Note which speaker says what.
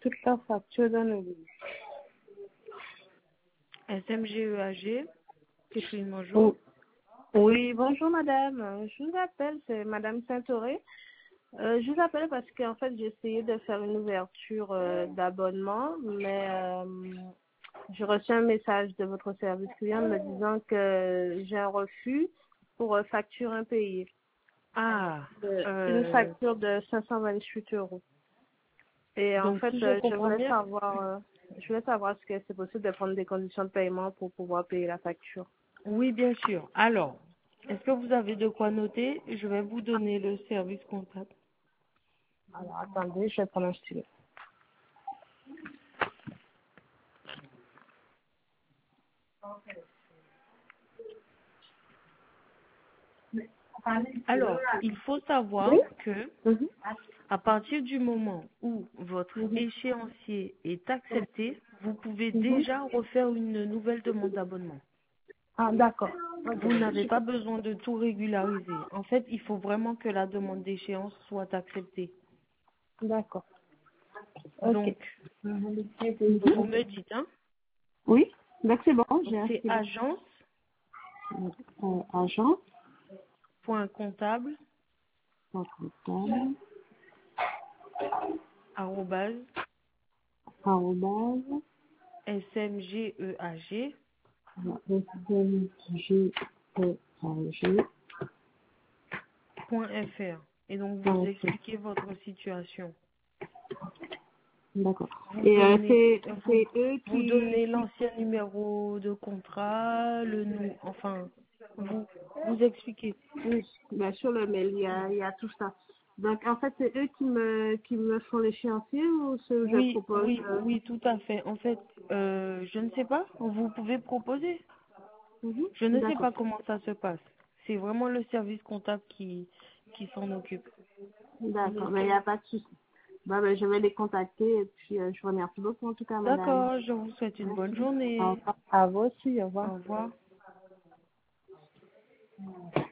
Speaker 1: toute la facture dans le livre.
Speaker 2: SMGEAG, Catherine,
Speaker 1: Oh,
Speaker 2: bonjour.
Speaker 1: oui, bonjour madame. Je vous appelle, c'est madame Saint-Auré. Je vous appelle parce qu'en fait, j'ai essayé de faire une ouverture d'abonnement, mais j'ai reçu un message de votre service client me disant que j'ai un refus pour facture impayée.
Speaker 2: Ah,
Speaker 1: Une facture de 528 euros. Et en
Speaker 2: donc
Speaker 1: fait,
Speaker 2: si je comprends bien,
Speaker 1: je voulais savoir si c'est possible de prendre des conditions de paiement pour pouvoir payer la facture.
Speaker 2: oui, bien sûr. Alors, est-ce que vous avez de quoi noter? Je vais vous donner le service comptable.
Speaker 1: Alors, attendez, je vais prendre un stylo.
Speaker 2: Alors, il faut savoir
Speaker 1: Oui?
Speaker 2: que
Speaker 1: Mhm.
Speaker 2: à partir du moment où votre
Speaker 1: Mhm.
Speaker 2: échéancier est accepté, vous pouvez
Speaker 1: Mhm.
Speaker 2: déjà refaire une nouvelle demande d'abonnement.
Speaker 1: Ah, d'accord.
Speaker 2: Vous n'avez pas besoin de tout régulariser. En fait, il faut vraiment que la demande d'échéance soit acceptée.
Speaker 1: D'accord. Ok.
Speaker 2: Donc, vous me dites, hein?
Speaker 1: Oui, donc c'est bon,
Speaker 2: Donc,
Speaker 1: j'ai un
Speaker 2: c'est
Speaker 1: stylo. Agent,
Speaker 2: agence.comptable,
Speaker 1: comptable,
Speaker 2: arrobase,
Speaker 1: arrobase,
Speaker 2: smgeag.fr.
Speaker 1: SMGEAG.
Speaker 2: Et donc, vous expliquez votre situation.
Speaker 1: D'accord.
Speaker 2: Vous
Speaker 1: Et
Speaker 2: donnez, vous,
Speaker 1: c'est eux
Speaker 2: vous
Speaker 1: qui...
Speaker 2: donnez l'ancien numéro de contrat, enfin, vous expliquez.
Speaker 1: Oui, ben, sur le mail, il y a tout ça. Donc, en fait, c'est eux qui me font l'échéancier ou ceux que je
Speaker 2: Oui,
Speaker 1: propose
Speaker 2: oui, oui, tout à fait. En fait, je ne sais pas, vous pouvez proposer.
Speaker 1: Mhm.
Speaker 2: Je ne sais
Speaker 1: D'accord.
Speaker 2: pas comment ça se passe. C'est vraiment le service comptable qui s'en occupe.
Speaker 1: D'accord, mais il n'y a pas de souci. Bah, ben, je vais les contacter et puis je vous remercie beaucoup en tout cas, madame.
Speaker 2: D'accord, je vous souhaite une bonne
Speaker 1: Merci. Au
Speaker 2: journée.
Speaker 1: revoir. À vous aussi, au revoir.
Speaker 2: Au revoir.